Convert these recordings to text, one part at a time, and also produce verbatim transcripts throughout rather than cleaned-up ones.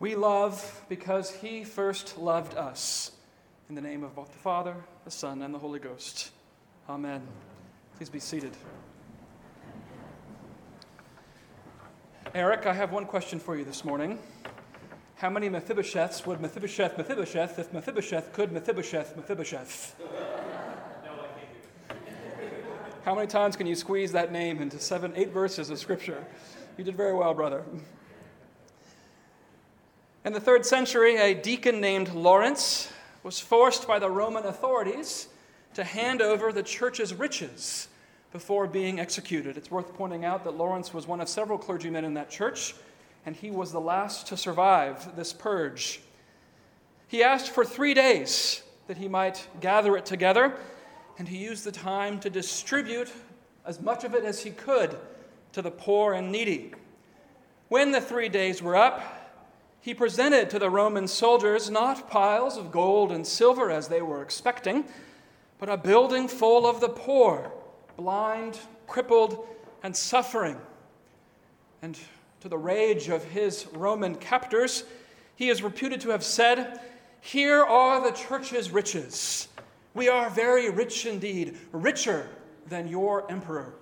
We love because he first loved us. In the name of both the Father, the Son, and the Holy Ghost. Amen. Please be seated. Eric, I have one question for you this morning. How many Mephibosheths would Mephibosheth Mephibosheth if Mephibosheth could Mephibosheth Mephibosheth? How many times can you squeeze that name into seven, eight verses of Scripture? You did very well, brother. In the third century, a deacon named Lawrence was forced by the Roman authorities to hand over the church's riches before being executed. It's worth pointing out that Lawrence was one of several clergymen in that church, and he was the last to survive this purge. He asked for three days that he might gather it together, and he used the time to distribute as much of it as he could to the poor and needy. When the three days were up, he presented to the Roman soldiers not piles of gold and silver as they were expecting, but a building full of the poor, blind, crippled, and suffering. And to the rage of his Roman captors, he is reputed to have said, "Here are the church's riches. We are very rich indeed, richer than your emperor."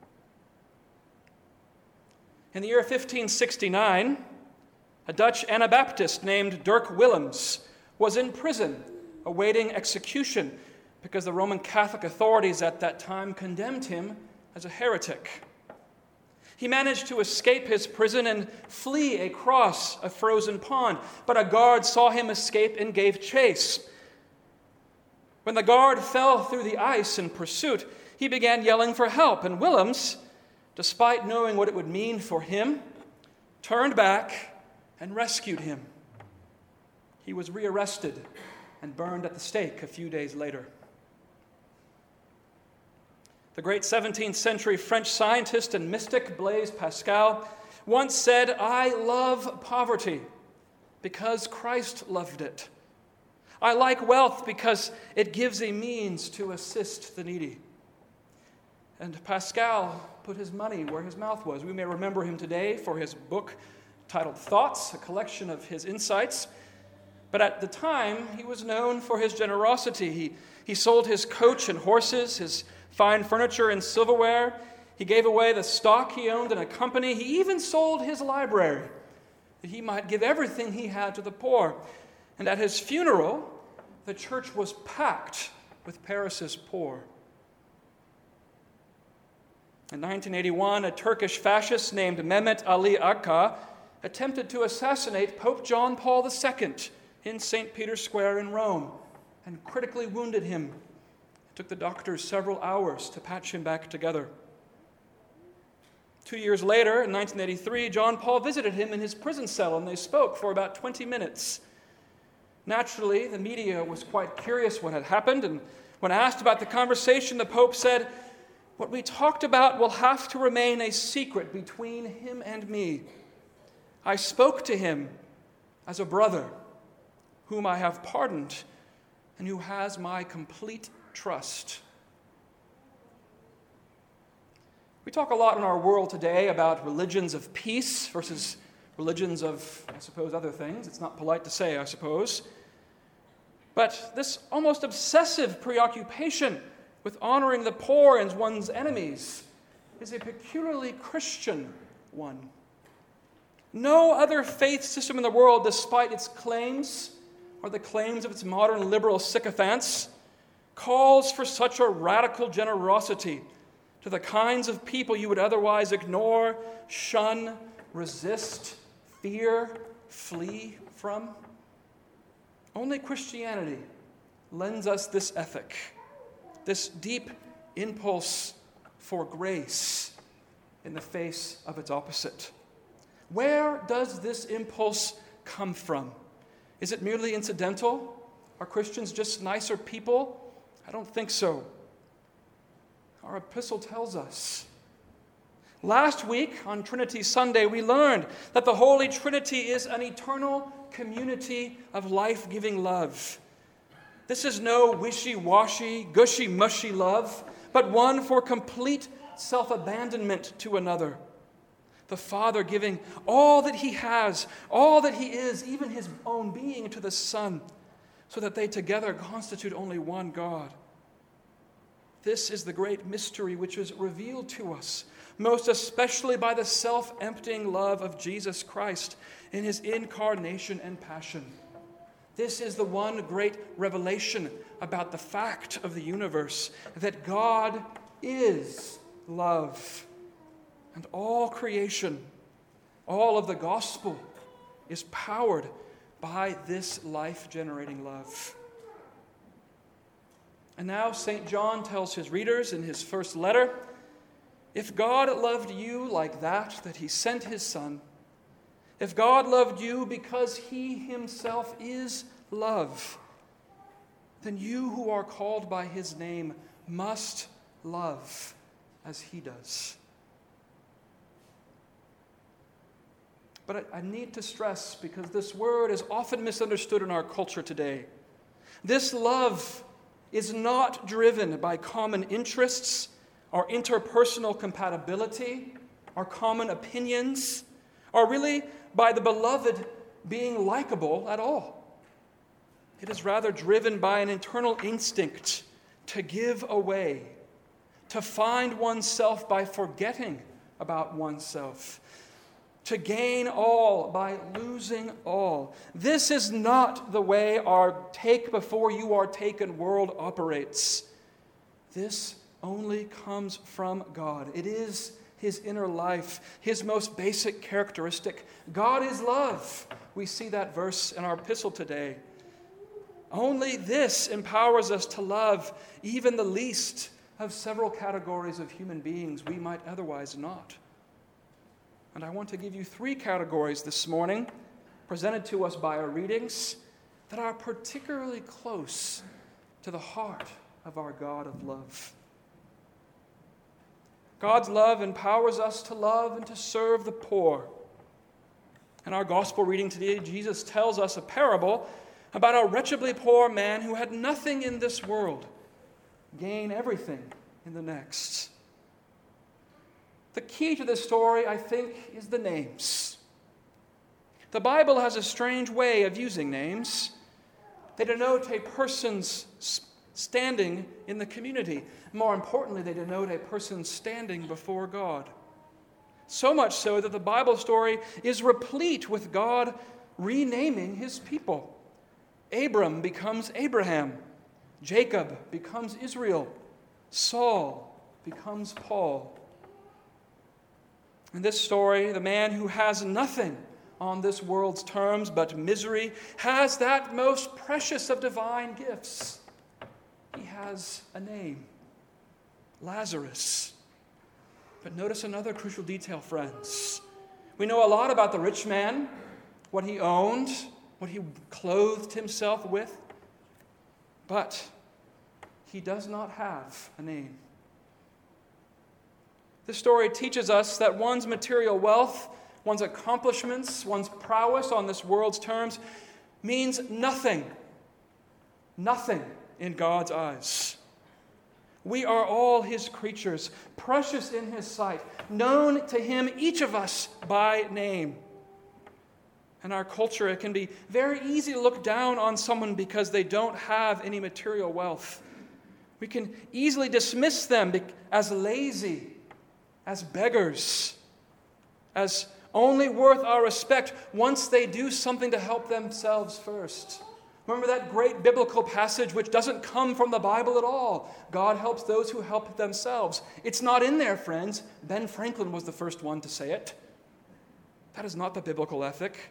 In the year fifteen sixty-nine, a Dutch Anabaptist named Dirk Willems was in prison awaiting execution because the Roman Catholic authorities at that time condemned him as a heretic. He managed to escape his prison and flee across a frozen pond, but a guard saw him escape and gave chase. When the guard fell through the ice in pursuit, he began yelling for help, and Willems, despite knowing what it would mean for him, turned back and rescued him. He was rearrested and burned at the stake a few days later. The great seventeenth century French scientist and mystic Blaise Pascal once said, "I love poverty because Christ loved it. I like wealth because it gives a means to assist the needy." And Pascal put his money where his mouth was. We may remember him today for his book titled Thoughts, a collection of his insights. But at the time, he was known for his generosity. He, he sold his coach and horses, his fine furniture and silverware. He gave away the stock he owned in a company. He even sold his library that he might give everything he had to the poor. And at his funeral, the church was packed with Paris's poor. In nineteen eighty-one, a Turkish fascist named Mehmet Ali Agca attempted to assassinate Pope John Paul the Second in Saint Peter's Square in Rome and critically wounded him. It took the doctors several hours to patch him back together. Two years later, in nineteen eighty-three, John Paul visited him in his prison cell, and they spoke for about twenty minutes. Naturally, the media was quite curious what had happened, and when asked about the conversation, the Pope said, "What we talked about will have to remain a secret between him and me. I spoke to him as a brother whom I have pardoned and who has my complete trust." We talk a lot in our world today about religions of peace versus religions of, I suppose, other things. It's not polite to say, I suppose. But this almost obsessive preoccupation with honoring the poor and one's enemies is a peculiarly Christian one. No other faith system in the world, despite its claims or the claims of its modern liberal sycophants, calls for such a radical generosity to the kinds of people you would otherwise ignore, shun, resist, fear, flee from. Only Christianity lends us this ethic, this deep impulse for grace in the face of its opposite. Where does this impulse come from? Is it merely incidental? Are Christians just nicer people? I don't think so. Our epistle tells us. Last week, on Trinity Sunday, we learned that the Holy Trinity is an eternal community of life-giving love. This is no wishy-washy, gushy-mushy love, but one for complete self-abandonment to another. The Father giving all that he has, all that he is, even his own being, to the Son, so that they together constitute only one God. This is the great mystery which is revealed to us, most especially by the self-emptying love of Jesus Christ in his incarnation and passion. This is the one great revelation about the fact of the universe, that God is love. And all creation, all of the gospel, is powered by this life-generating love. And now Saint John tells his readers in his first letter, if God loved you like that, that he sent his Son, if God loved you because he himself is love, then you who are called by his name must love as he does. But I need to stress, because this word is often misunderstood in our culture today, this love is not driven by common interests, or interpersonal compatibility, or common opinions, or really by the beloved being likable at all. It is rather driven by an internal instinct to give away, to find oneself by forgetting about oneself, to gain all by losing all. This is not the way our take before you are taken world operates. This only comes from God. It is his inner life, his most basic characteristic. God is love. We see that verse in our epistle today. Only this empowers us to love even the least of several categories of human beings we might otherwise not. And I want to give you three categories this morning, presented to us by our readings, that are particularly close to the heart of our God of love. God's love empowers us to love and to serve the poor. In our gospel reading today, Jesus tells us a parable about a wretchedly poor man who had nothing in this world, gain everything in the next. The key to this story, I think, is the names. The Bible has a strange way of using names. They denote a person's standing in the community. More importantly, they denote a person's standing before God. So much so that the Bible story is replete with God renaming his people. Abram becomes Abraham. Jacob becomes Israel. Saul becomes Paul. In this story, the man who has nothing on this world's terms but misery has that most precious of divine gifts. He has a name, Lazarus. But notice another crucial detail, friends. We know a lot about the rich man, what he owned, what he clothed himself with, but he does not have a name. This story teaches us that one's material wealth, one's accomplishments, one's prowess on this world's terms means nothing. Nothing in God's eyes. We are all his creatures, precious in his sight, known to him, each of us, by name. In our culture, it can be very easy to look down on someone because they don't have any material wealth. We can easily dismiss them as lazy, as beggars, as only worth our respect once they do something to help themselves first. Remember that great biblical passage which doesn't come from the Bible at all. God helps those who help themselves. It's not in there, friends. Ben Franklin was the first one to say it. That is not the biblical ethic.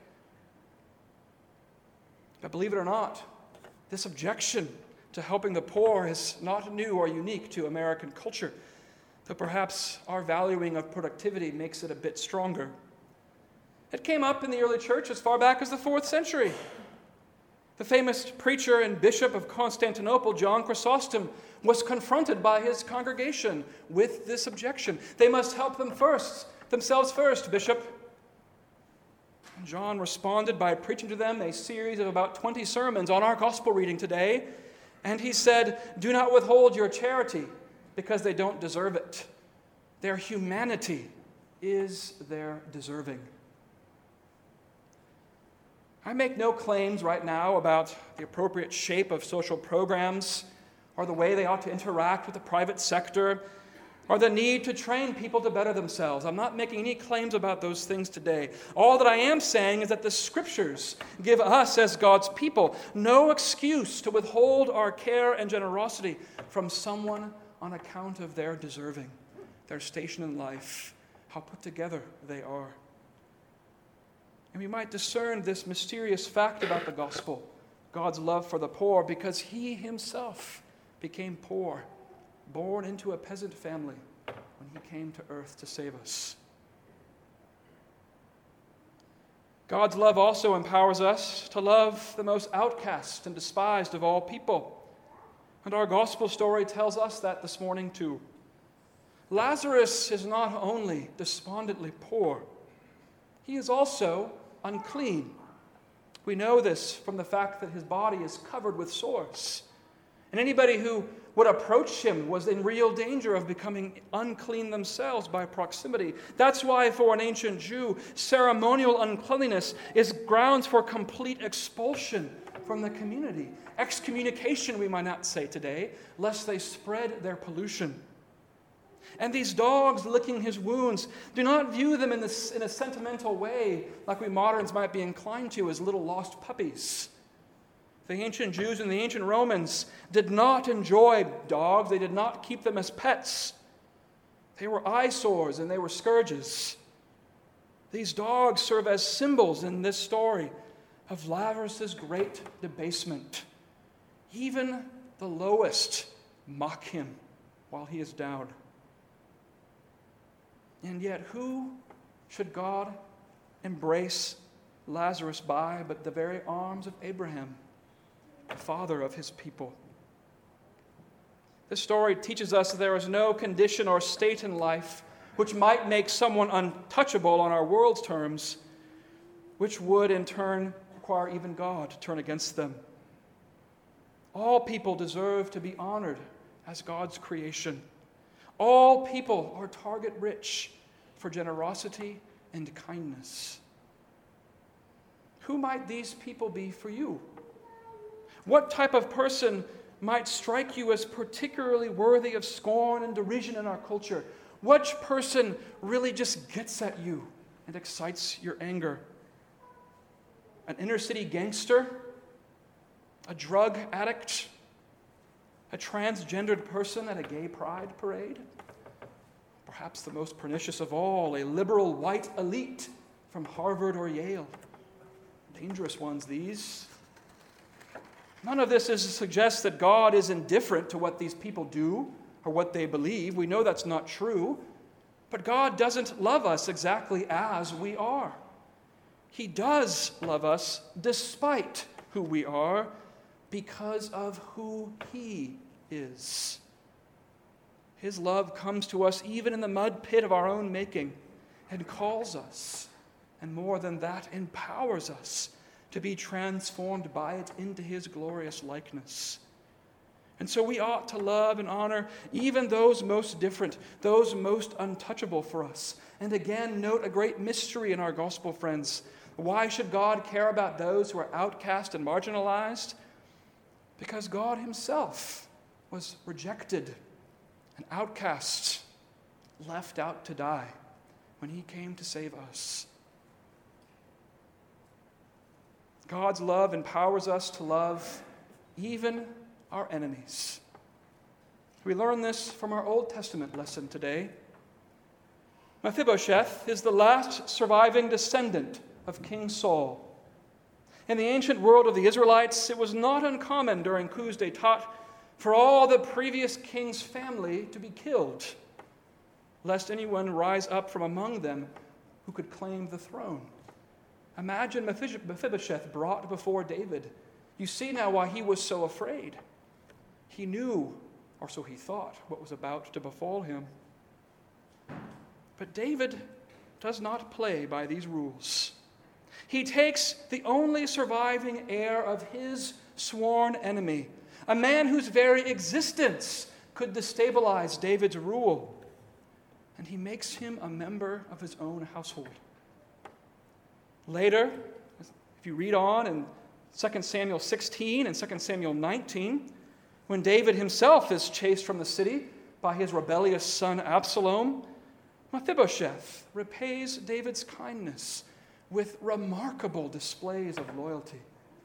But believe it or not, this objection to helping the poor is not new or unique to American culture, though perhaps our valuing of productivity makes it a bit stronger. It came up in the early church as far back as the fourth century. The famous preacher and bishop of Constantinople, John Chrysostom, was confronted by his congregation with this objection. They must help them first, themselves first, bishop. And John responded by preaching to them a series of about twenty sermons on our gospel reading today. And he said, "Do not withhold your charity because they don't deserve it. Their humanity is their deserving. I make no claims right now about the appropriate shape of social programs or the way they ought to interact with the private sector or the need to train people to better themselves. I'm not making any claims about those things today. All that I am saying is that the Scriptures give us as God's people no excuse to withhold our care and generosity from someone on account of their deserving, their station in life, how put together they are. And we might discern this mysterious fact about the gospel, God's love for the poor, because he himself became poor, born into a peasant family when he came to earth to save us. God's love also empowers us to love the most outcast and despised of all people. And our gospel story tells us that this morning too. Lazarus is not only despondently poor, he is also unclean. We know this from the fact that his body is covered with sores. And anybody who would approach him was in real danger of becoming unclean themselves by proximity. That's why for an ancient Jew, ceremonial uncleanliness is grounds for complete expulsion from the community. Excommunication, we might not say today, lest they spread their pollution. And these dogs licking his wounds, do not view them in, this, in a sentimental way like we moderns might be inclined to as little lost puppies. The ancient Jews and the ancient Romans did not enjoy dogs. They did not keep them as pets. They were eyesores and they were scourges. These dogs serve as symbols in this story of Lazarus' great debasement. Even the lowest mock him while he is down. And yet, who should God embrace Lazarus by but the very arms of Abraham, the father of his people? This story teaches us that there is no condition or state in life which might make someone untouchable on our world's terms, which would in turn require even God to turn against them. All people deserve to be honored as God's creation. All people are target rich for generosity and kindness. Who might these people be for you? What type of person might strike you as particularly worthy of scorn and derision in our culture? Which person really just gets at you and excites your anger? An inner city gangster? A drug addict? A transgendered person at a gay pride parade? Perhaps the most pernicious of all, a liberal white elite from Harvard or Yale. Dangerous ones, these. None of this is to suggest that God is indifferent to what these people do or what they believe. We know that's not true. But God doesn't love us exactly as we are. He does love us despite who we are, because of who he is. His love comes to us even in the mud pit of our own making and calls us, and more than that, empowers us to be transformed by it into his glorious likeness. And so we ought to love and honor even those most different, those most untouchable for us. And again, note a great mystery in our gospel, friends. Why should God care about those who are outcast and marginalized? Because God himself was rejected, an outcast, left out to die when he came to save us. God's love empowers us to love even our enemies. We learn this from our Old Testament lesson today. Mephibosheth is the last surviving descendant of King Saul. In the ancient world of the Israelites, it was not uncommon during coups d'état for all the previous king's family to be killed, lest anyone rise up from among them who could claim the throne. Imagine Mephibosheth brought before David. You see now why he was so afraid. He knew, or so he thought, what was about to befall him. But David does not play by these rules. He takes the only surviving heir of his sworn enemy, a man whose very existence could destabilize David's rule. and he makes him a member of his own household. Later, if you read on in Second Samuel sixteen and Second Samuel nineteen, when David himself is chased from the city by his rebellious son Absalom, Mephibosheth repays David's kindness with remarkable displays of loyalty.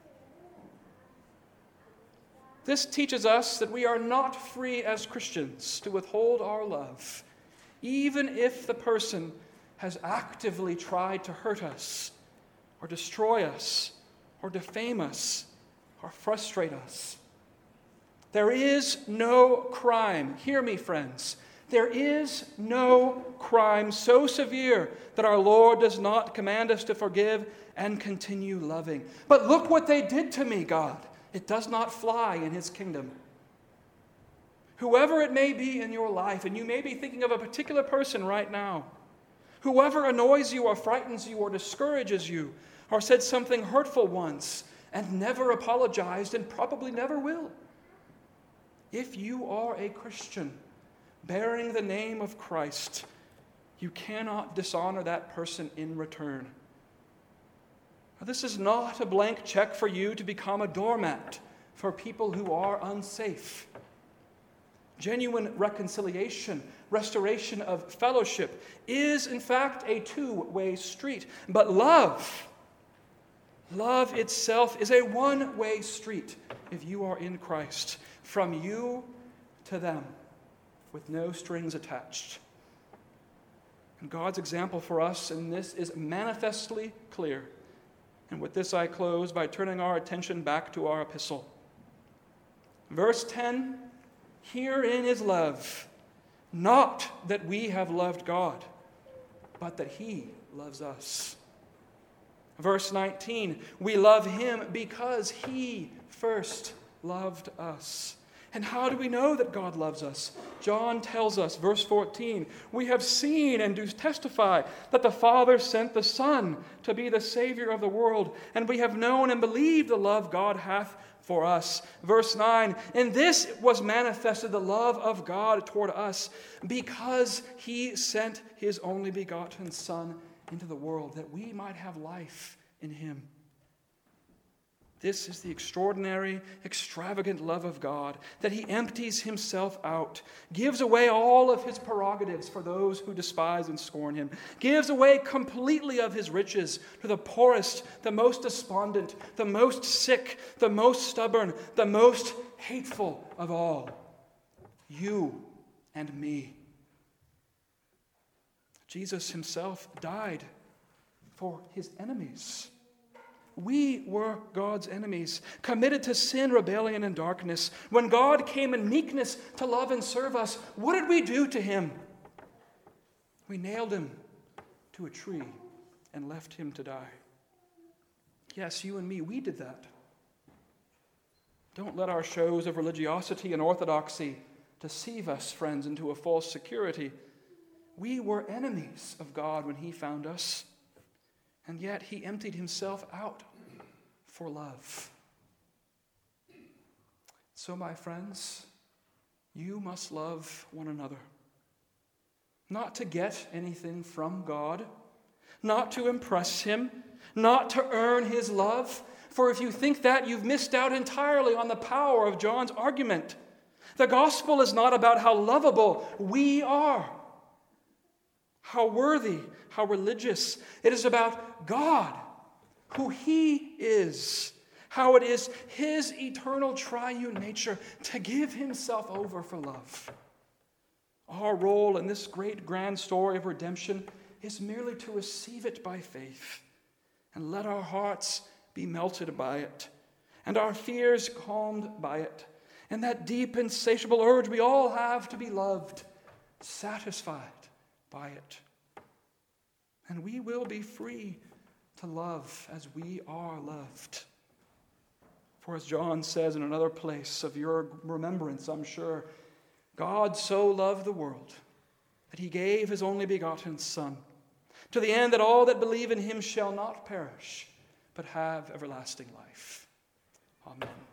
This teaches us that we are not free as Christians to withhold our love, even if the person has actively tried to hurt us, or destroy us, or defame us, or frustrate us. There is no crime, hear me, friends, there is no crime so severe that our Lord does not command us to forgive and continue loving. But look what they did to me, God. It does not fly in his kingdom. Whoever it may be in your life, and you may be thinking of a particular person right now, whoever annoys you or frightens you or discourages you, or said something hurtful once and never apologized and probably never will. If you are a Christian bearing the name of Christ, you cannot dishonor that person in return. Now, this is not a blank check for you to become a doormat for people who are unsafe. Genuine reconciliation, restoration of fellowship is, in fact, a two-way street. But love, love itself is a one-way street if you are in Christ, from you to them, with no strings attached. And God's example for us in this is manifestly clear. And with this I close by turning our attention back to our epistle. Verse ten, herein is love, not that we have loved God, but that he loves us. Verse nineteen, we love him because he first loved us. And how do we know that God loves us? John tells us, verse fourteen, we have seen and do testify that the Father sent the Son to be the Savior of the world, and we have known and believed the love God hath for us. Verse nine, in this was manifested the love of God toward us, because he sent his only begotten Son into the world, that we might have life in him. This is the extraordinary, extravagant love of God, that he empties himself out, gives away all of his prerogatives for those who despise and scorn him, gives away completely of his riches to the poorest, the most despondent, the most sick, the most stubborn, the most hateful of all, you and me. Jesus himself died for his enemies. We were God's enemies, committed to sin, rebellion, and darkness. When God came in meekness to love and serve us, what did we do to him? We nailed him to a tree and left him to die. Yes, you and me, we did that. Don't let our shows of religiosity and orthodoxy deceive us, friends, into a false security. We were enemies of God when he found us. And yet he emptied himself out for love. So, my friends, you must love one another. Not to get anything from God, not to impress him, not to earn his love. For if you think that, you've missed out entirely on the power of John's argument. The gospel is not about how lovable we are, how worthy, how religious. It is about God, who he is, how it is his eternal triune nature to give himself over for love. Our role in this great grand story of redemption is merely to receive it by faith and let our hearts be melted by it and our fears calmed by it, and that deep insatiable urge we all have to be loved, satisfied by it. And we will be free to love as we are loved. For as John says in another place of your remembrance, I'm sure, God so loved the world that he gave his only begotten Son, to the end that all that believe in him shall not perish, but have everlasting life. Amen.